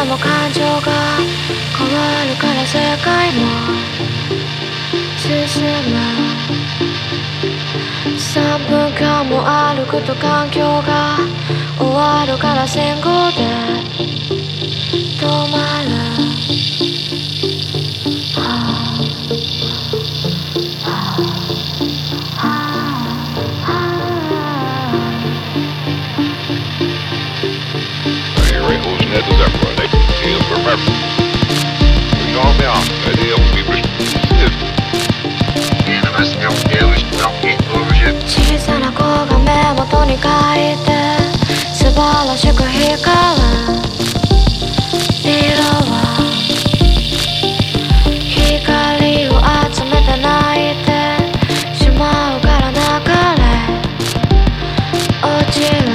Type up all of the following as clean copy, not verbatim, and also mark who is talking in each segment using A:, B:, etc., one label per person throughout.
A: も感情が変わるから世界も進む。3分間も歩くと環境が終わるから信号で止まる。
B: Head to Zephyr, they deal for purpose. We all be on, they deal with people. Cannabis, no dealers, don't get overshit.
A: 小さな子が目元に書いて素晴らしく光る色は光を集めて泣いてしまうから流れ落ちる。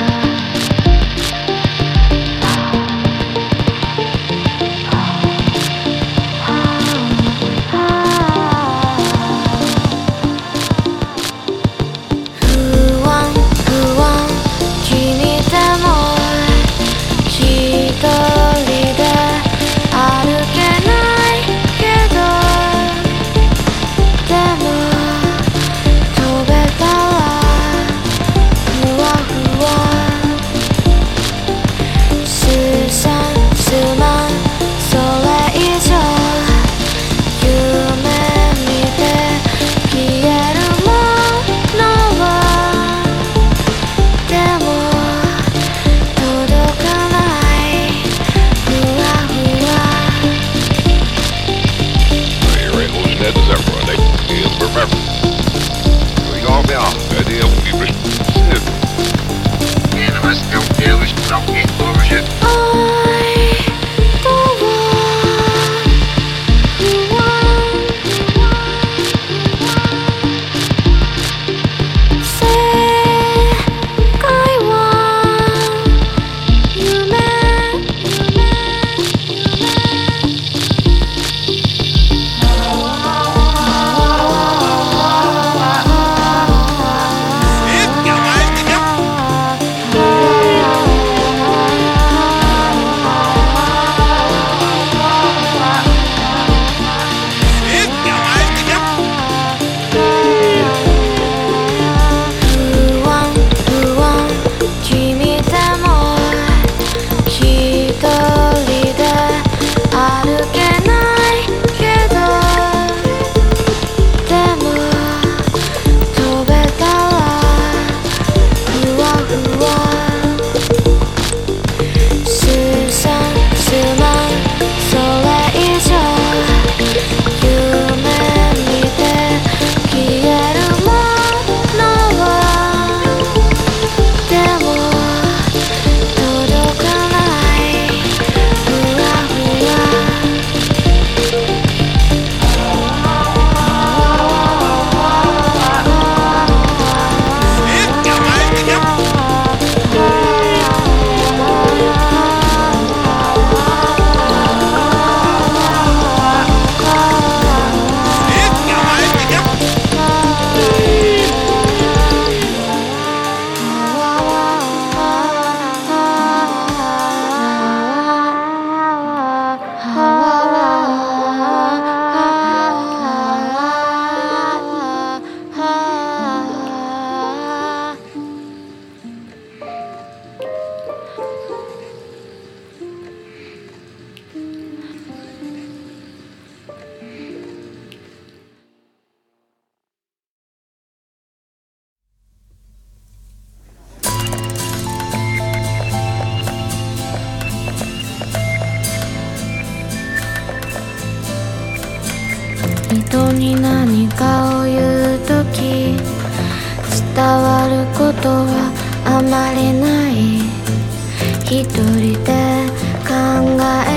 A: 人に何かを言うとき伝わることはあまりない。一人で考え